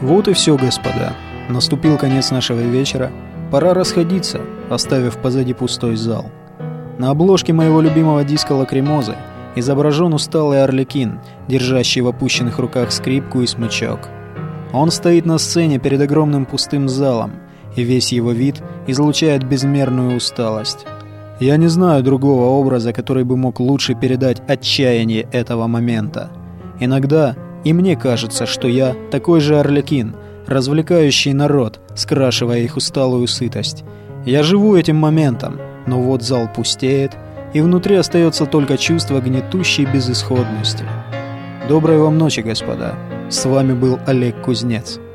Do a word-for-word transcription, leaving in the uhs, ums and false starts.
Вот и все, господа. Наступил конец нашего вечера. Пора расходиться, оставив позади пустой зал. На обложке моего любимого диска «Лакримозы» изображен усталый Арлекин, держащий в опущенных руках скрипку и смычок. Он стоит на сцене перед огромным пустым залом, и весь его вид излучает безмерную усталость. Я не знаю другого образа, который бы мог лучше передать отчаяние этого момента. Иногда и мне кажется, что я такой же Арлекин, развлекающий народ, скрашивая их усталую сытость. Я живу этим моментом, но вот зал пустеет, и внутри остается только чувство гнетущей безысходности. Доброй вам ночи, господа. С вами был Олег Кузнец.